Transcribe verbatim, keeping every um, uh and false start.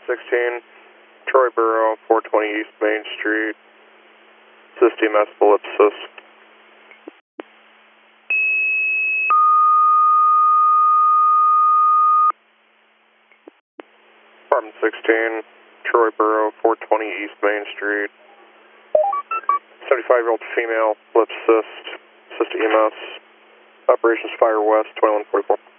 sixteen, Troy Borough, four twenty East Main Street, assist E M S ellipsis. Apartment sixteen, Troy Borough, four twenty East Main Street, seventy-five-year-old female, lip assist, assist E M S, operations Fire West, twenty-one forty-four.